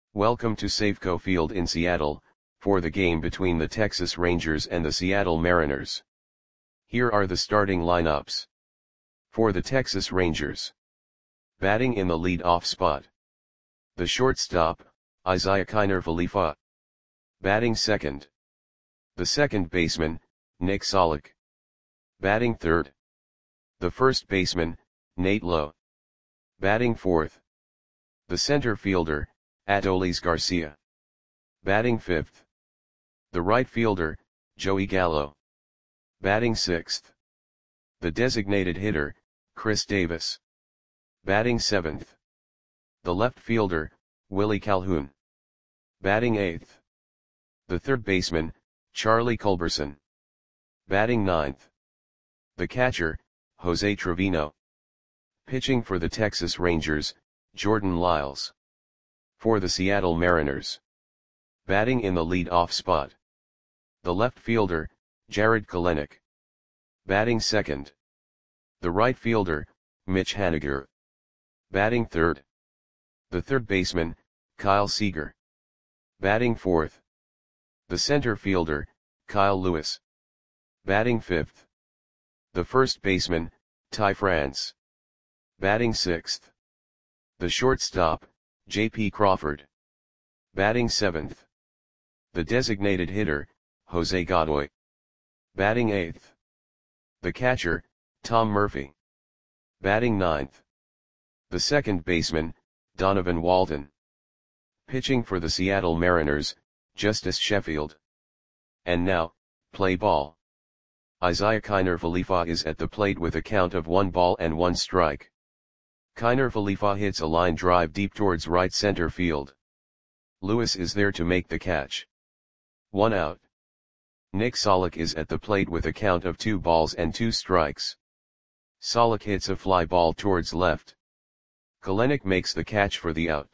Welcome to Safeco Field in Seattle, for the game between the Texas Rangers and the Seattle Mariners. Here are the starting lineups. For the Texas Rangers. Batting in the lead-off spot. The shortstop, Isiah Kiner-Falefa. Batting second. The second baseman, Nick Solak. Batting third. The first baseman, Nate Lowe. Batting fourth. The center fielder, Adolis Garcia. Batting fifth. The right fielder, Joey Gallo. Batting sixth. The designated hitter, Chris Davis. Batting seventh. The left fielder, Willie Calhoun. Batting eighth. The third baseman, Charlie Culberson. Batting ninth. The catcher, Jose Trevino. Pitching for the Texas Rangers, Jordan Lyles. For the Seattle Mariners. Batting in the lead-off spot. The left fielder, Jarred Kelenic. Batting second. The right fielder, Mitch Haniger. Batting third. The third baseman, Kyle Seager. Batting fourth. The center fielder, Kyle Lewis. Batting fifth. The first baseman, Ty France. Batting sixth. The shortstop, J.P. Crawford. Batting seventh. The designated hitter, Jose Godoy. Batting eighth. The catcher, Tom Murphy. Batting ninth. The second baseman, Donovan Walton. Pitching for the Seattle Mariners, Justice Sheffield. And now, play ball. Isiah Kiner-Falefa is at the plate with a count of 1-1 strike. Kiner-Falefa hits a line drive deep towards right center field. Lewis is there to make the catch. 1 out. Nick Solak is at the plate with a count of 2-2 strikes. Solak hits a fly ball towards left. Kelenic makes the catch for the out.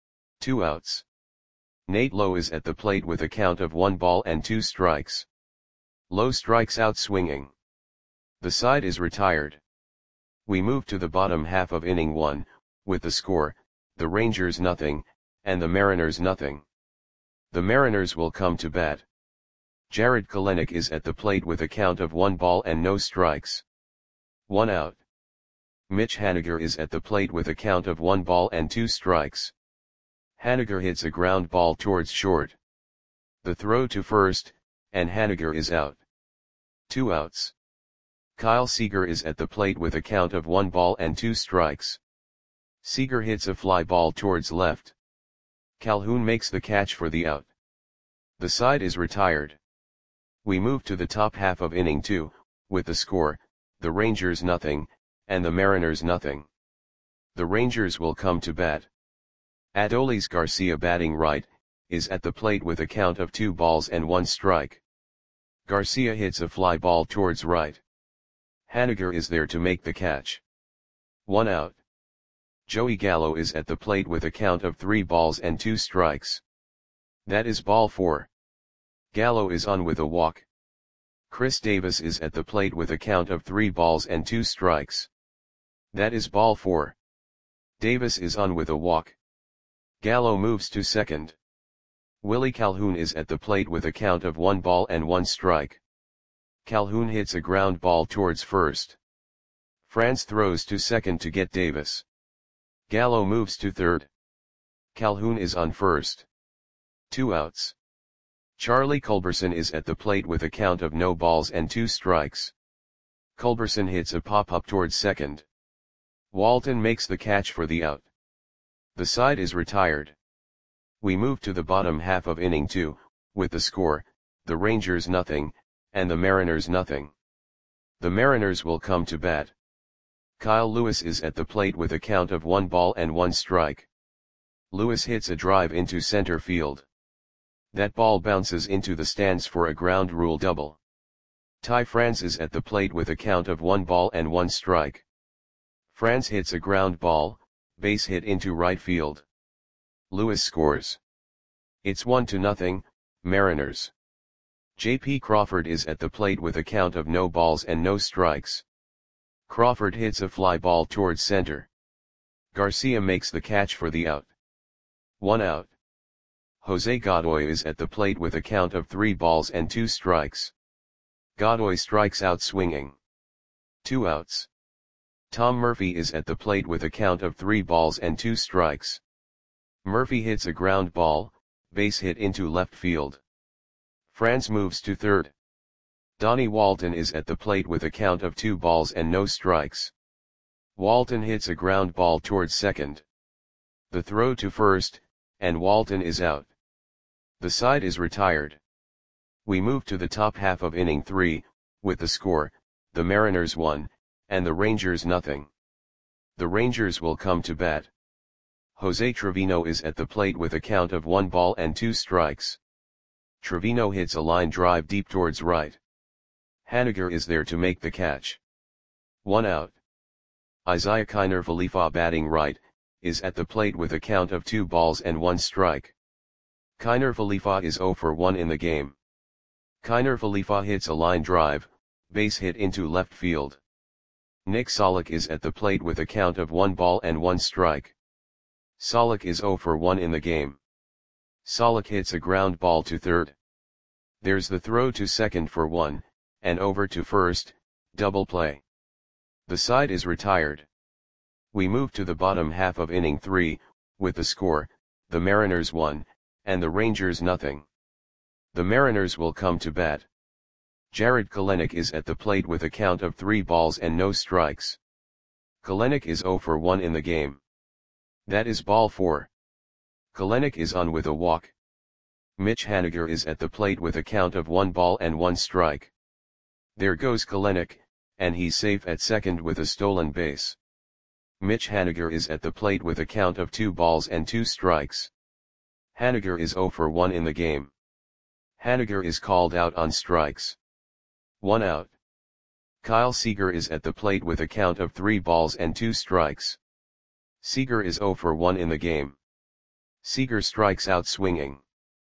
2 outs. Nate Lowe is at the plate with a count of 1-2 strikes. Lowe strikes out swinging. The side is retired. We move to the bottom half of inning 1, with the score, the Rangers 0, and the Mariners 0. The Mariners will come to bat. Jarred Kelenic is at the plate with a count of 1-0 strikes. 1 out. Mitch Haniger is at the plate with a count of 1-2 strikes. Haniger hits a ground ball towards short. The throw to first, and Haniger is out. 2 outs. Kyle Seager is at the plate with a count of 1-2 strikes. Seager hits a fly ball towards left. Calhoun makes the catch for the out. The side is retired. We move to the top half of inning 2, with the score, the Rangers 0, and the Mariners 0. The Rangers will come to bat. Adolis Garcia batting right, is at the plate with a count of 2-1 strike. Garcia hits a fly ball towards right. Haniger is there to make the catch. 1 out. Joey Gallo is at the plate with a count of 3-2 strikes. That is ball 4. Gallo is on with a walk. Chris Davis is at the plate with a count of 3-2 strikes. That is ball 4. Davis is on with a walk. Gallo moves to second. Willie Calhoun is at the plate with a count of 1-1 strike. Calhoun hits a ground ball towards first. France throws to second to get Davis. Gallo moves to third. Calhoun is on first. 2 outs. Charlie Culberson is at the plate with a count of 0-2 strikes. Culberson hits a pop-up towards second. Walton makes the catch for the out. The side is retired. We move to the bottom half of inning 2, with the score, the Rangers 0, and the Mariners 0. The Mariners will come to bat. Kyle Lewis is at the plate with a count of 1-1 strike. Lewis hits a drive into center field. That ball bounces into the stands for a ground rule double. Ty France is at the plate with a count of 1-1 strike. France hits a ground ball, base hit into right field. Lewis scores. It's 1-0, Mariners. J.P. Crawford is at the plate with a count of 0 strikes. Crawford hits a fly ball towards center. Garcia makes the catch for the out. 1 out. Jose Godoy is at the plate with a count of 3 balls and 2 strikes. Godoy strikes out swinging. 2 outs. Tom Murphy is at the plate with a count of 3 balls and 2 strikes. Murphy hits a ground ball, base hit into left field. Franz moves to third. Donnie Walton is at the plate with a count of 2 balls and no strikes. Walton hits a ground ball towards second. The throw to first, and Walton is out. The side is retired. We move to the top half of inning 3, with the score, the Mariners 1, and the Rangers nothing. The Rangers will come to bat. Jose Trevino is at the plate with a count of 1 ball and 2 strikes. Trevino hits a line drive deep towards right. Haniger is there to make the catch. 1 out. Isiah Kiner Falefa batting right, is at the plate with a count of 2 balls and 1 strike. Kiner Falefa is 0 for 1 in the game. Kiner Falefa hits a line drive, base hit into left field. Nick Solak is at the plate with a count of 1 ball and 1 strike. Solak is 0 for 1 in the game. Solak hits a ground ball to third. There's the throw to second for 1, and over to first, double play. The side is retired. We move to the bottom half of inning 3, with the score, the Mariners 1, and the Rangers nothing. The Mariners will come to bat. Jarred Kelenic is at the plate with a count of 3 balls and no strikes. Kelenic is 0 for 1 in the game. That is ball 4. Kelenic is on with a walk. Mitch Haniger is at the plate with a count of 1 ball and 1 strike. There goes Kelenic, and he's safe at second with a stolen base. Mitch Haniger is at the plate with a count of 2 balls and 2 strikes. Haniger is 0 for 1 in the game. Haniger is called out on strikes. 1 out. Kyle Seager is at the plate with a count of 3 balls and 2 strikes. Seager is 0 for 1 in the game. Seager strikes out swinging.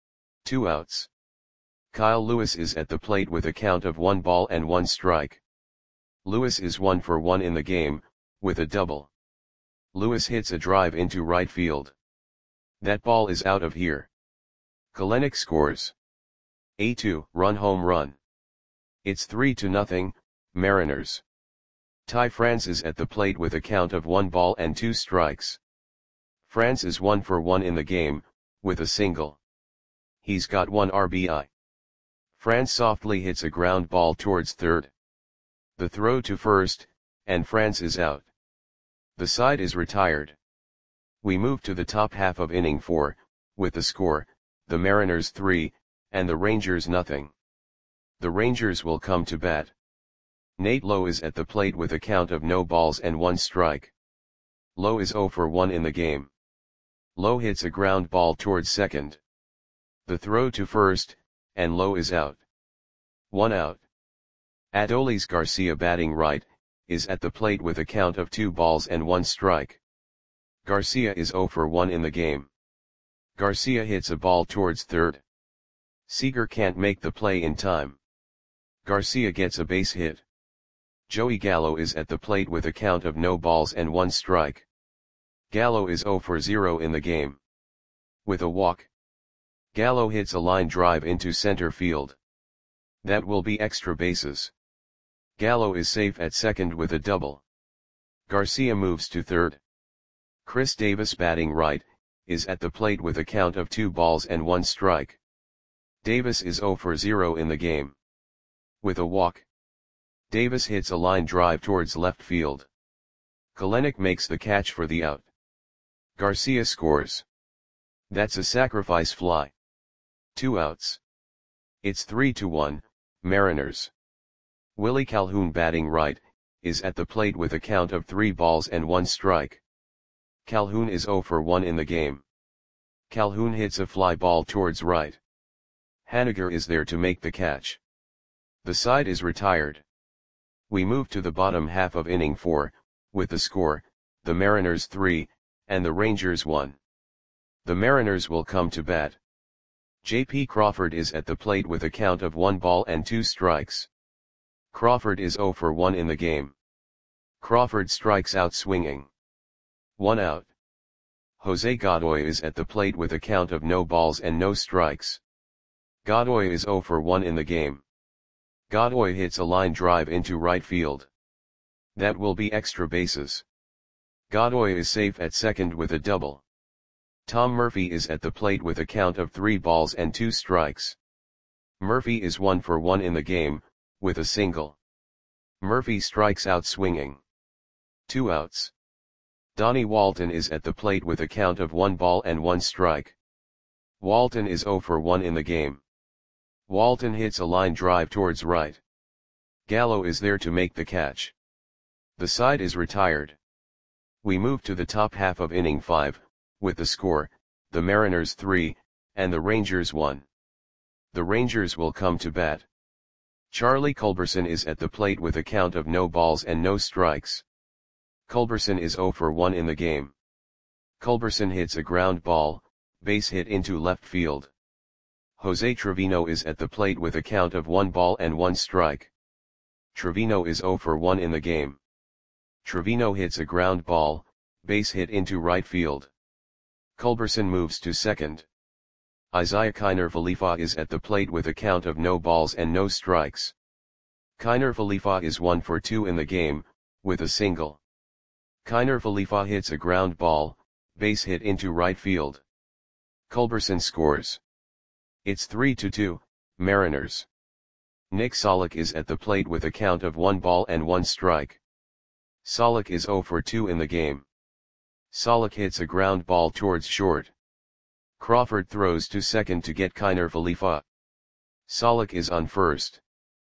2 outs. Kyle Lewis is at the plate with a count of 1 ball and 1 strike. Lewis is 1 for 1 in the game, with a double. Lewis hits a drive into right field. That ball is out of here. Kelenic scores a 2-run home run. It's 3-0, Mariners. Ty France is at the plate with a count of 1 ball and 2 strikes. France is 1 for 1 in the game, with a single. He's got 1 RBI. France softly hits a ground ball towards third. The throw to first, and France is out. The side is retired. We move to the top half of inning 4, with the score, the Mariners 3, and the Rangers nothing. The Rangers will come to bat. Nate Lowe is at the plate with a count of no balls and 1 strike. Lowe is 0 for 1 in the game. Lowe hits a ground ball towards second. The throw to first, and Lowe is out. 1 out. Adolis Garcia batting right, is at the plate with a count of 2 balls and 1 strike. Garcia is 0 for 1 in the game. Garcia hits a ball towards third. Seager can't make the play in time. Garcia gets a base hit. Joey Gallo is at the plate with a count of no balls and 1 strike. Gallo is 0 for 0 in the game. With a walk, Gallo hits a line drive into center field. That will be extra bases. Gallo is safe at second with a double. Garcia moves to third. Chris Davis batting right, is at the plate with a count of 2 balls and 1 strike. Davis is 0 for 0 in the game. With a walk, Davis hits a line drive towards left field. Kelenic makes the catch for the out. Garcia scores. That's a sacrifice fly. 2 outs. It's 3-1, Mariners. Willie Calhoun batting right, is at the plate with a count of 3 balls and 1 strike. Calhoun is 0 for 1 in the game. Calhoun hits a fly ball towards right. Haniger is there to make the catch. The side is retired. We move to the bottom half of inning 4, with the score, the Mariners 3, and the Rangers 1. The Mariners will come to bat. J.P. Crawford is at the plate with a count of 1 ball and 2 strikes. Crawford is 0 for 1 in the game. Crawford strikes out swinging. 1 out. Jose Godoy is at the plate with a count of no balls and no strikes. Godoy is 0 for 1 in the game. Godoy hits a line drive into right field. That will be extra bases. Godoy is safe at second with a double. Tom Murphy is at the plate with a count of 3 balls and 2 strikes. Murphy is 1 for 1 in the game, with a single. Murphy strikes out swinging. 2 outs. Donnie Walton is at the plate with a count of 1 ball and 1 strike. Walton is 0 for 1 in the game. Walton hits a line drive towards right. Gallo is there to make the catch. The side is retired. We move to the top half of inning 5, with the score, the Mariners 3, and the Rangers 1. The Rangers will come to bat. Charlie Culberson is at the plate with a count of no balls and no strikes. Culberson is 0 for 1 in the game. Culberson hits a ground ball, base hit into left field. Jose Trevino is at the plate with a count of 1 ball and 1 strike. Trevino is 0 for 1 in the game. Trevino hits a ground ball, base hit into right field. Culberson moves to second. Isaiah Kiner Falefa is at the plate with a count of no balls and no strikes. Kiner Falefa is 1 for 2 in the game, with a single. Kiner Falefa hits a ground ball, base hit into right field. Culberson scores. It's 3-2, Mariners. Nick Solak is at the plate with a count of 1 ball and 1 strike. Solak is 0 for 2 in the game. Solak hits a ground ball towards short. Crawford throws to second to get Kiner Falefa. Solak is on first.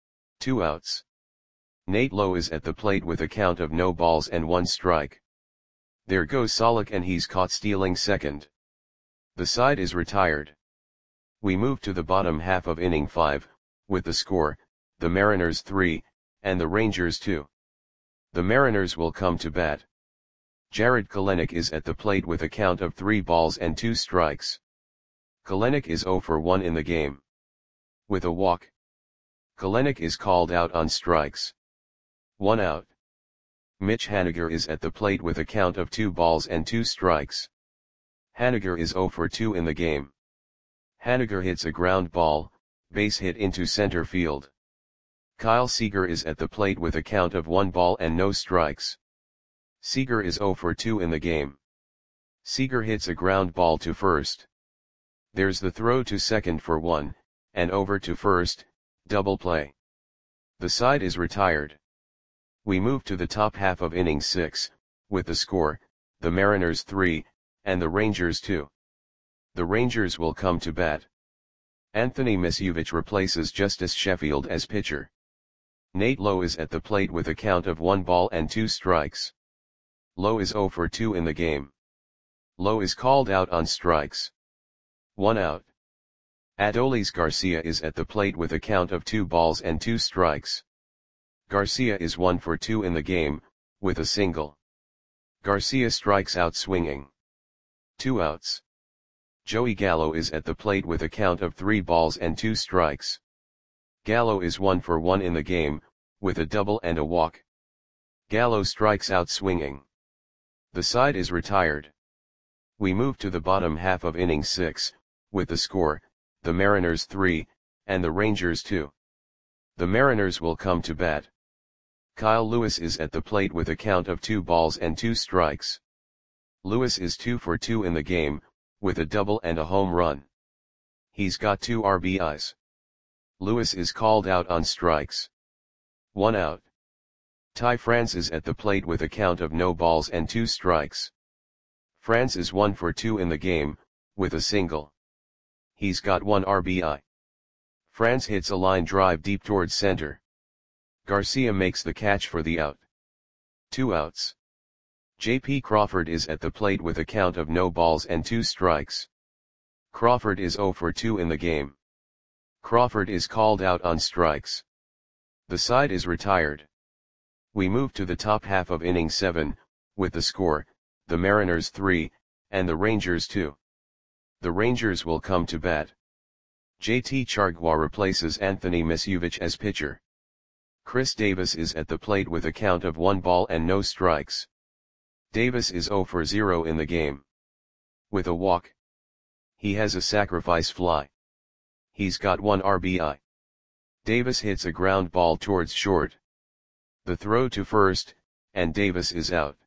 2 outs. Nate Lowe is at the plate with a count of no balls and 1 strike. There goes Solak and he's caught stealing second. The side is retired. We move to the bottom half of inning 5, with the score, the Mariners 3, and the Rangers 2. The Mariners will come to bat. Jared Kelenic is at the plate with a count of 3 balls and 2 strikes. Kelenic is 0 for 1 in the game. With a walk. Kelenic is called out on strikes. 1 out. Mitch Haniger is at the plate with a count of 2 balls and 2 strikes. Haniger is 0 for 2 in the game. Haniger hits a ground ball, base hit into center field. Kyle Seager is at the plate with a count of 1 ball and no strikes. Seager is 0 for 2 in the game. Seager hits a ground ball to first. There's the throw to second for 1, and over to first, double play. The side is retired. We move to the top half of inning 6, with the score, the Mariners 3, and the Rangers 2. The Rangers will come to bat. Anthony Misiewicz replaces Justice Sheffield as pitcher. Nate Lowe is at the plate with a count of 1 ball and 2 strikes. Lowe is 0 for 2 in the game. Lowe is called out on strikes. 1 out. Adolis Garcia is at the plate with a count of 2 balls and 2 strikes. Garcia is 1 for 2 in the game, with a single. Garcia strikes out swinging. 2 outs. Joey Gallo is at the plate with a count of 3 balls and 2 strikes. Gallo is 1 for 1 in the game, with a double and a walk. Gallo strikes out swinging. The side is retired. We move to the bottom half of inning 6, with the score, the Mariners 3, and the Rangers 2. The Mariners will come to bat. Kyle Lewis is at the plate with a count of 2 balls and 2 strikes. Lewis is 2 for 2 in the game, with a double and a home run. He's got 2 RBIs. Lewis is called out on strikes. 1 out. Ty France is at the plate with a count of no balls and 2 strikes. France is 1 for 2 in the game, with a single. He's got 1 RBI. France hits a line drive deep towards center. Garcia makes the catch for the out. 2 outs. J.P. Crawford is at the plate with a count of no balls and 2 strikes. Crawford is 0 for 2 in the game. Crawford is called out on strikes. The side is retired. We move to the top half of inning 7, with the score, the Mariners 3, and the Rangers 2. The Rangers will come to bat. J.T. Chargois replaces Anthony Misiewicz as pitcher. Chris Davis is at the plate with a count of 1 ball and no strikes. Davis is 0 for 0 in the game. With a walk. He has a sacrifice fly. He's got 1 RBI. Davis hits a ground ball towards short. The throw to first, and Davis is out.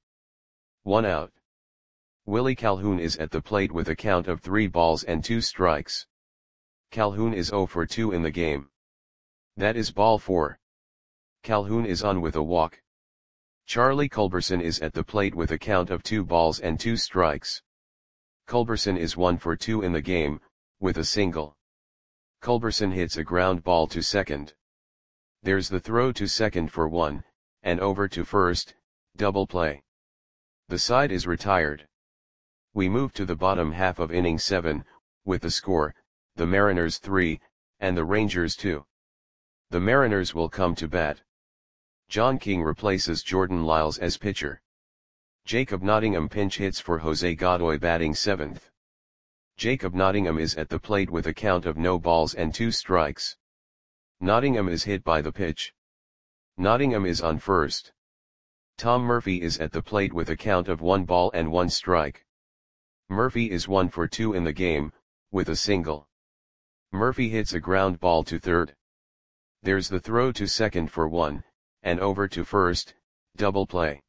1 out. Willie Calhoun is at the plate with a count of 3 balls and 2 strikes. Calhoun is 0 for 2 in the game. That is ball 4. Calhoun is on with a walk. Charlie Culberson is at the plate with a count of 2 balls and 2 strikes. Culberson is 1 for 2 in the game, with a single. Culberson hits a ground ball to second. There's the throw to second for 1, and over to first, double play. The side is retired. We move to the bottom half of inning 7, with the score, the Mariners 3, and the Rangers 2. The Mariners will come to bat. John King replaces Jordan Lyles as pitcher. Jacob Nottingham pinch hits for Jose Godoy batting 7th. Jacob Nottingham is at the plate with a count of no balls and 2 strikes. Nottingham is hit by the pitch. Nottingham is on first. Tom Murphy is at the plate with a count of 1 ball and 1 strike. Murphy is 1 for 2 in the game, with a single. Murphy hits a ground ball to third. There's the throw to second for 1, and over to first, double play.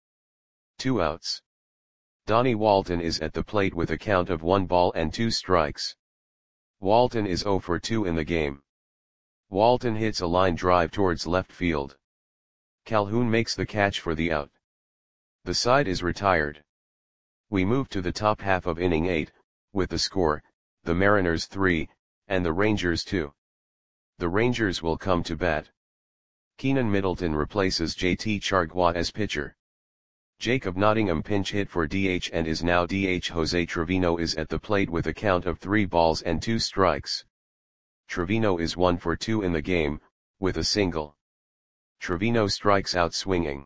2 outs. Donnie Walton is at the plate with a count of 1 ball and 2 strikes. Walton is 0 for 2 in the game. Walton hits a line drive towards left field. Calhoun makes the catch for the out. The side is retired. We move to the top half of inning 8, with the score, the Mariners 3, and the Rangers 2. The Rangers will come to bat. Keenan Middleton replaces JT Chargois as pitcher. Jacob Nottingham pinch hit for DH and is now DH. Jose Trevino is at the plate with a count of 3 balls and 2 strikes. Trevino is 1 for 2 in the game, with a single. Trevino strikes out swinging.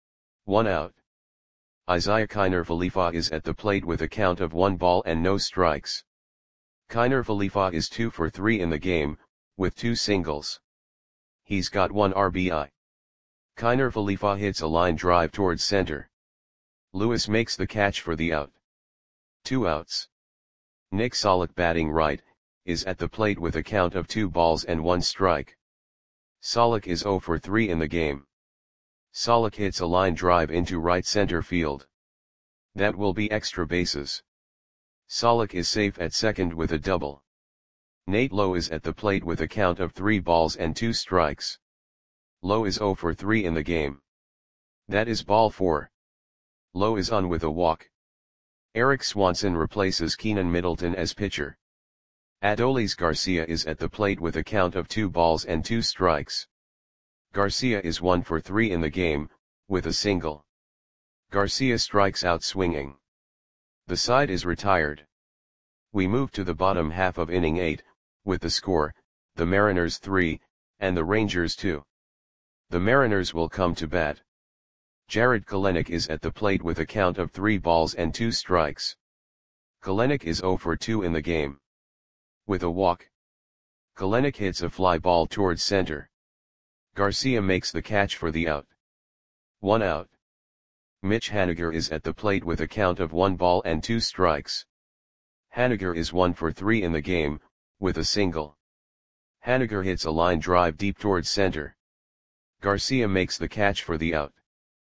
1 out. Isaiah Kiner Falefa is at the plate with a count of 1 ball and no strikes. Kiner Falefa is 2 for 3 in the game, with 2 singles. He's got 1 RBI. Kiner Falefa hits a line drive towards center. Lewis makes the catch for the out. 2 outs. Nick Solak batting right, is at the plate with a count of 2 balls and 1 strike. Solak is 0 for 3 in the game. Solak hits a line drive into right center field. That will be extra bases. Solak is safe at second with a double. Nate Lowe is at the plate with a count of 3 balls and 2 strikes. Lowe is 0 for 3 in the game. That is ball 4. Lowe is on with a walk. Eric Swanson replaces Keenan Middleton as pitcher. Adolis Garcia is at the plate with a count of 2 balls and 2 strikes. Garcia is 1 for 3 in the game, with a single. Garcia strikes out swinging. The side is retired. We move to the bottom half of inning 8, with the score, the Mariners 3, and the Rangers 2. The Mariners will come to bat. Jared Kelenic is at the plate with a count of 3 balls and 2 strikes. Kelenic is 0 for 2 in the game. With a walk. Kelenic hits a fly ball towards center. Garcia makes the catch for the out. 1 out. Mitch Haniger is at the plate with a count of 1 ball and 2 strikes. Haniger is 1 for 3 in the game, with a single. Haniger hits a line drive deep towards center. Garcia makes the catch for the out.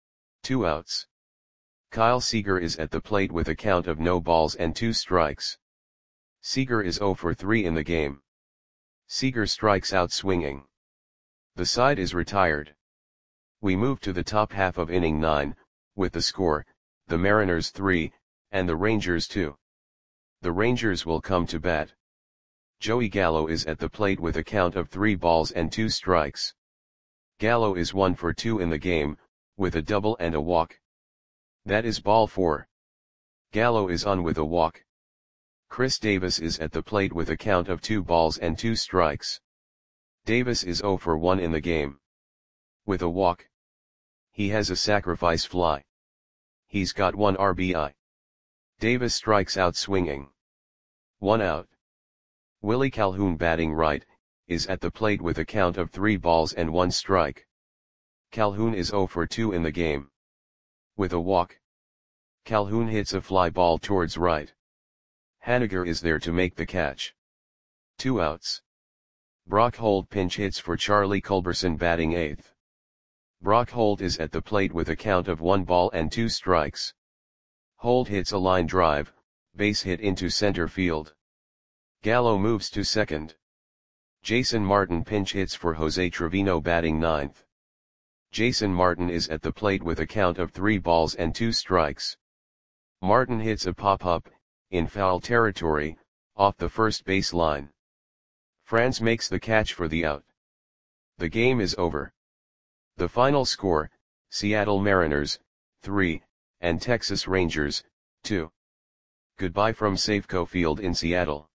2 outs. Kyle Seager is at the plate with a count of no balls and 2 strikes. Seager is 0 for 3 in the game. Seager strikes out swinging. The side is retired. We move to the top half of inning 9, with the score, the Mariners 3, and the Rangers 2. The Rangers will come to bat. Joey Gallo is at the plate with a count of 3 balls and 2 strikes. Gallo is 1 for 2 in the game, with a double and a walk. That is ball 4. Gallo is on with a walk. Chris Davis is at the plate with a count of 2 balls and 2 strikes. Davis is 0 for 1 in the game. With a walk. He has a sacrifice fly. He's got 1 RBI. Davis strikes out swinging. 1 out. Willie Calhoun batting right, is at the plate with a count of 3 balls and 1 strike. Calhoun is 0 for 2 in the game. With a walk. Calhoun hits a fly ball towards right. Haniger is there to make the catch. 2 outs. Brock Holt pinch hits for Charlie Culberson batting 8th. Brock Holt is at the plate with a count of 1 ball and 2 strikes. Holt hits a line drive, base hit into center field. Gallo moves to second. Jason Martin pinch hits for Jose Trevino batting 9th. Jason Martin is at the plate with a count of 3 balls and 2 strikes. Martin hits a pop-up, in foul territory, off the first base line. Franz makes the catch for the out. The game is over. The final score, Seattle Mariners, 3, and Texas Rangers, 2. Goodbye from Safeco Field in Seattle.